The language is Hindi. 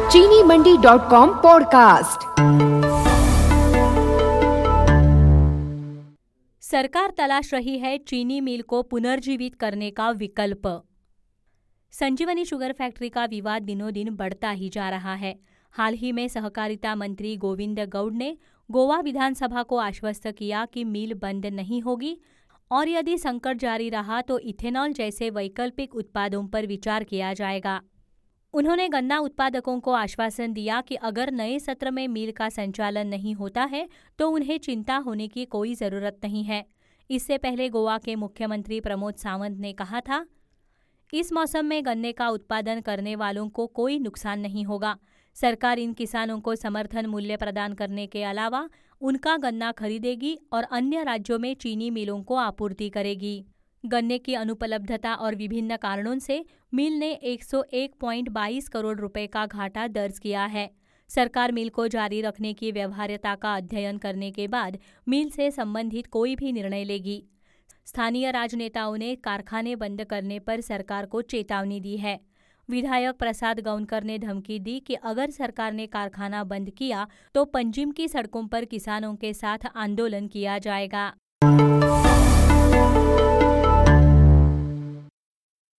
चीनी मंडी.com पॉडकास्ट। सरकार तलाश रही है चीनी मिल को पुनर्जीवित करने का विकल्प। संजीवनी शुगर फैक्ट्री का विवाद दिनों दिन बढ़ता ही जा रहा है। हाल ही में सहकारिता मंत्री गोविंद गौड़ ने गोवा विधानसभा को आश्वस्त किया कि मिल बंद नहीं होगी और यदि संकट जारी रहा तो इथेनॉल जैसे वैकल्पिक उत्पादों पर विचार किया जाएगा। उन्होंने गन्ना उत्पादकों को आश्वासन दिया कि अगर नए सत्र में मिल का संचालन नहीं होता है तो उन्हें चिंता होने की कोई जरूरत नहीं है। इससे पहले गोवा के मुख्यमंत्री प्रमोद सावंत ने कहा था, इस मौसम में गन्ने का उत्पादन करने वालों को कोई नुकसान नहीं होगा। सरकार इन किसानों को समर्थन मूल्य प्रदान करने के अलावा उनका गन्ना खरीदेगी और अन्य राज्यों में चीनी मिलों को आपूर्ति करेगी। गन्ने की अनुपलब्धता और विभिन्न कारणों से मिल ने 101.22 करोड़ रुपए का घाटा दर्ज किया है। सरकार मिल को जारी रखने की व्यवहार्यता का अध्ययन करने के बाद मिल से संबंधित कोई भी निर्णय लेगी। स्थानीय राजनेताओं ने कारखाने बंद करने पर सरकार को चेतावनी दी है। विधायक प्रसाद गौनकर ने धमकी दी कि अगर सरकार ने कारखाना बंद किया तो पंजिम की सड़कों पर किसानों के साथ आंदोलन किया जाएगा।